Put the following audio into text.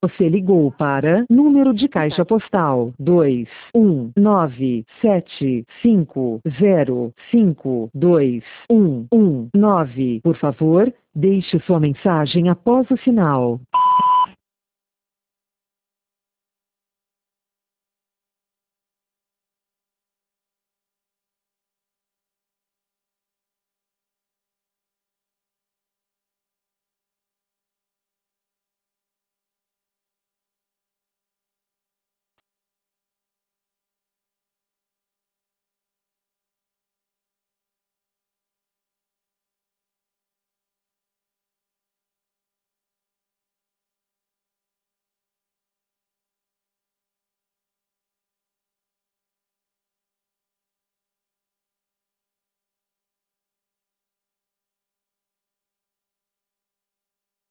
Você ligou para número de caixa postal 21975052119. Por favor, deixe sua mensagem após o sinal.